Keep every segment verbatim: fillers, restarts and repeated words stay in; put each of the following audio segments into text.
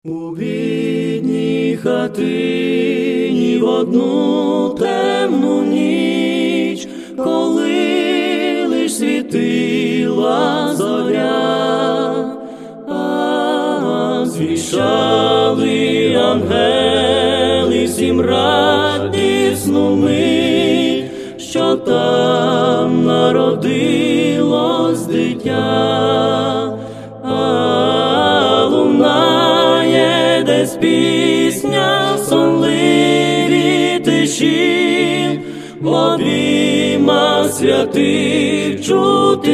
У бідній хатині в одну темну ніч, коли лиш світила зоря, а звіщали ангели всім радісну мить, що там народилось дитя. А лунає десь пісня в сонливій тиші, в обіймах святих чути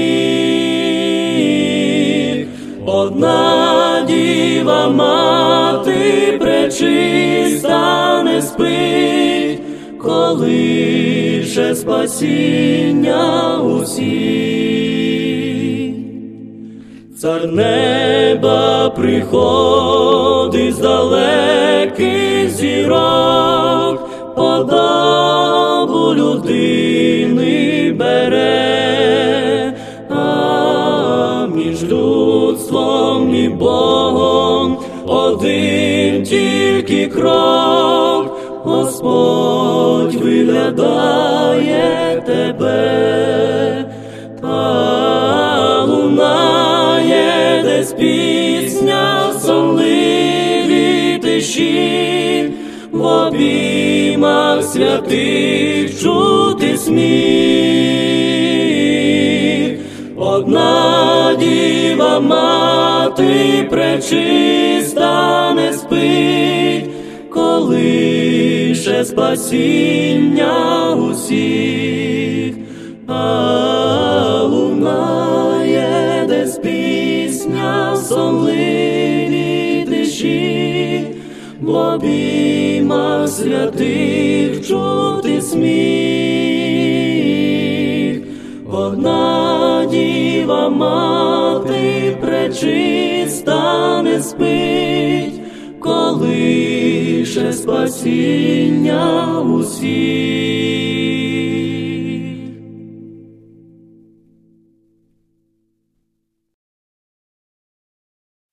сміх. Одна діва мати пречиста не спить, коли ще спасіння усіх. Цар неба приходить з далеких зірок, подобу людини бере, а між людством і Богом один тільки крок. Господь виглядає тебе, та лунає десь пісня в сонливій тиші, в обіймах святих чути сміх. Одна діва мати пречиста не спить, коли ще спасіння усіх. А лунає десь пісня в сонливій тиші, в обіймах святих чути сміх. Одна діва мати пречиста не спить, коли ще спасіння усіх.